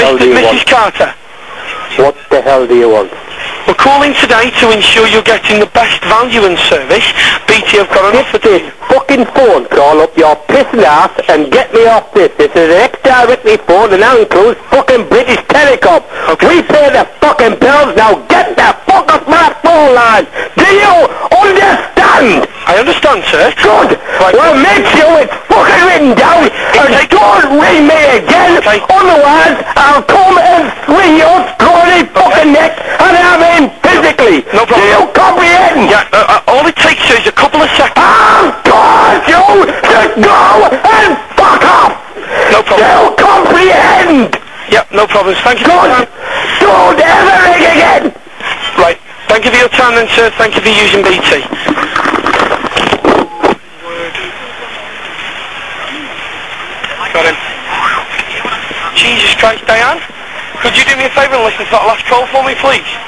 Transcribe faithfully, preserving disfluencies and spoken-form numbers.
hell do you Missus want? Carter? What the hell do you want? We're calling today to ensure you're getting the best value and service. B T have got an offer Get this fucking phone call up your pissing ass and get me off this. This is an ex-directory phone and that includes fucking British Telecom. Okay. We pay the fucking bills, now get the fuck off my phone line. Do you understand? I understand, sir. Good. Right. Well, make sure it's fucking written down and Okay. don't ring me again. Okay. Otherwise, I'll come and swing your scrawny fucking neck and I mean physically. No problem. Do you comprehend? Yeah, uh, uh, all it takes is a couple of seconds. I've told you to go and fuck off! No problem. Do you comprehend? Yeah, no problems. Thank you for your Good! time. Don't ever ring again! Right. Thank you for your time then, sir. Thank you for using B T. Got him. Jesus Christ, Diane. Could you do me a favour and listen to that last call for me, please?